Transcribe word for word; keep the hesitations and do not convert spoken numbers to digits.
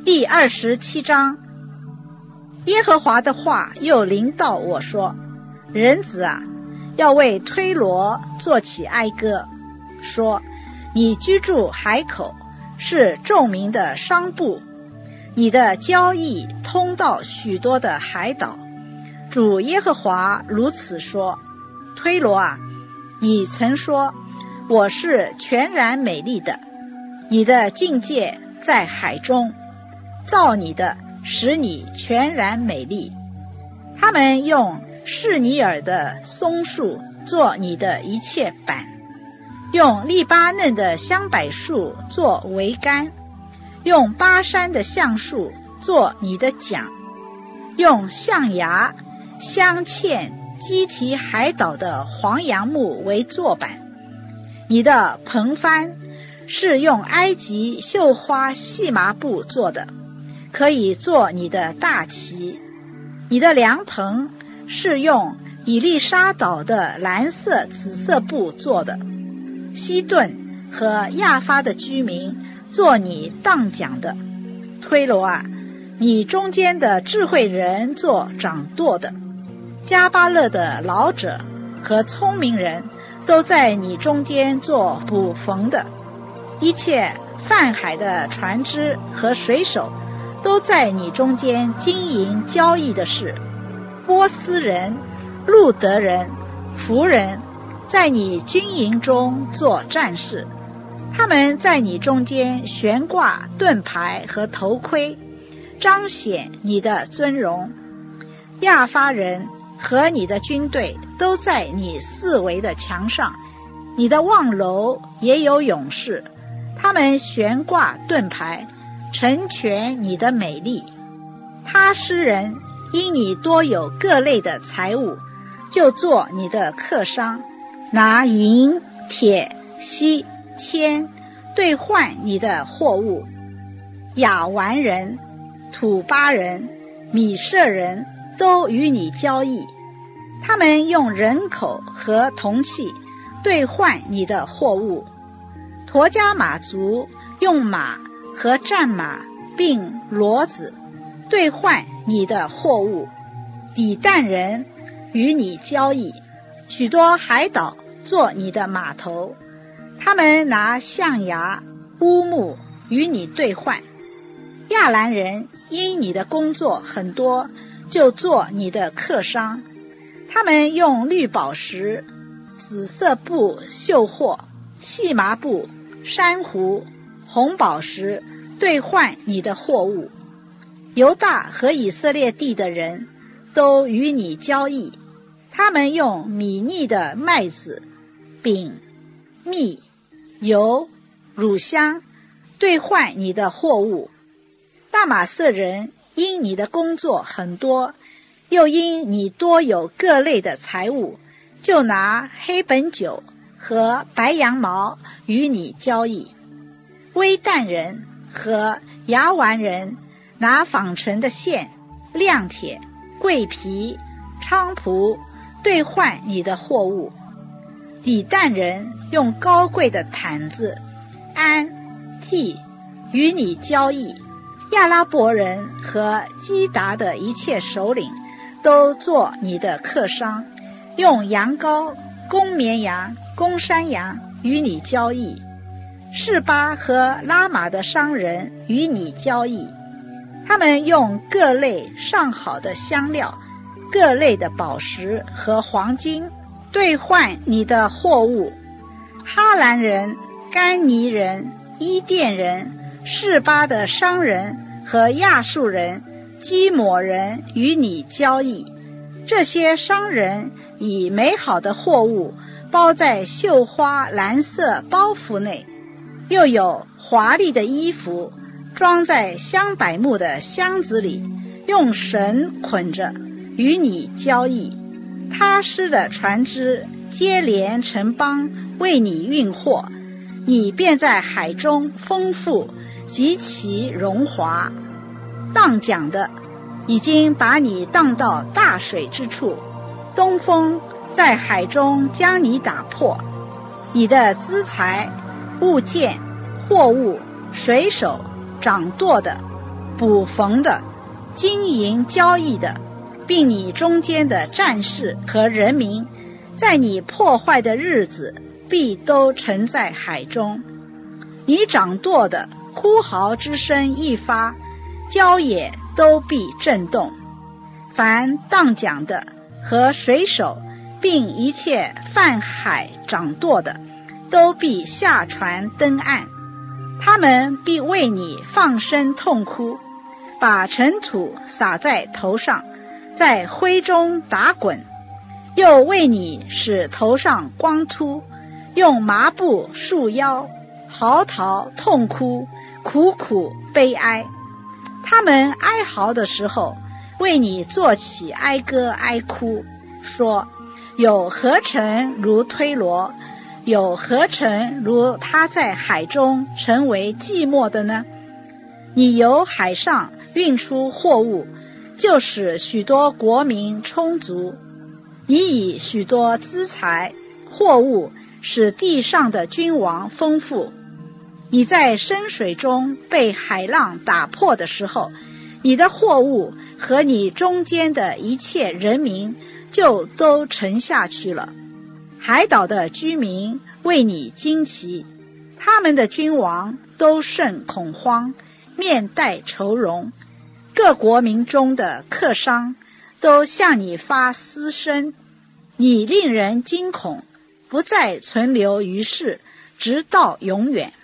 第二十七章。耶和华的话又临到我说，人子啊，要为推罗作起哀歌，说你居住海口，是众民的商埠，你的交易通到许多的海岛。主耶和华如此说，推罗啊，你曾说我是全然美丽的，你的境界在海中，造你的使你全然美丽。他们用示尼尔的松树做你的一切板，用利巴嫩的香柏树做桅杆，用巴山的橡树做你的桨，用象牙、镶嵌基提海岛的黄杨木为座板。你的棚幡是用埃及绣花细麻布做的，可以做你的大旗。你的凉棚是用以利沙岛的蓝色紫色布做的。西顿和亚发的居民做你当讲的。推罗啊，你中间的智慧人做掌舵的。加巴勒的老者和聪明人都在你中间做捕缝的。一切泛海的船只和水手都在你中间经营交易的事。波斯人、路德人、弗人在你军营中做战士，他们在你中间悬挂盾牌和头盔，彰显你的尊荣。亚发人和你的军队都在你四围的墙上，你的望楼也有勇士，他们悬挂盾牌，成全你的美丽。他施人因你多有各类的财物，就做你的客商，拿银、铁、锡、铅兑换你的货物。亚完人、土巴人、米舍人都与你交易，他们用人口和铜器兑换你的货物。陀加马族用马和战马并骡子兑换你的货物。底但人与你交易，许多海岛做你的码头，他们拿象牙、乌木与你兑换。亚兰人因你的工作很多，就做你的客商，他们用绿宝石、紫色布绣货、细麻布、珊瑚、红宝石兑换你的货物。犹大和以色列地的人都与你交易，他们用米腻的麦子、饼、蜜、油、乳香兑换你的货物。大马色人因你的工作很多，又因你多有各类的财物，就拿黑本酒和白羊毛与你交易。微旦人和牙完人拿纺成的线、亮铁、桂皮、菖蒲兑换你的货物。底但人用高贵的毯子、鞍、替与你交易。亚拉伯人和基达的一切首领都做你的客商，用羊羔、公绵羊、公山羊与你交易。示巴和拉玛的商人与你交易，他们用各类上好的香料、各类的宝石和黄金兑换你的货物。哈兰人、甘尼人、伊甸人、示巴的商人和亚述人、基抹人与你交易。这些商人以美好的货物包在绣花蓝色包袱内，又有华丽的衣服装在香柏木的箱子里，用绳捆着与你交易。他施的船只接连成帮为你运货，你便在海中丰富，极其荣华。荡桨的已经把你荡到大水之处，东风在海中将你打破。你的资财、物件、货物、水手、掌舵的捕逢的、经营交易的，并你中间的战士和人民，在你破坏的日子必都沉在海中。你掌舵的呼号之声一发，郊野都必震动。凡荡桨的和水手，并一切泛海掌舵的，都必下船登岸。他们必为你放声痛哭，把尘土撒在头上，在灰中打滚，又为你使头上光秃，用麻布束腰，嚎啕痛哭，苦苦悲哀。他们哀嚎的时候，为你做起哀歌哀哭，说：有何城如推罗？有何城如他在海中成为寂寞的呢？你由海上运出货物，就使许多国民充足。你以许多资财货物使地上的君王丰富。你在深水中被海浪打破的时候，你的货物和你中间的一切人民就都沉下去了。海岛的居民为你惊奇，他们的君王都甚恐慌，面带愁容。各国民中的客商都向你发嘶声，你令人惊恐，不再存留于世，直到永远。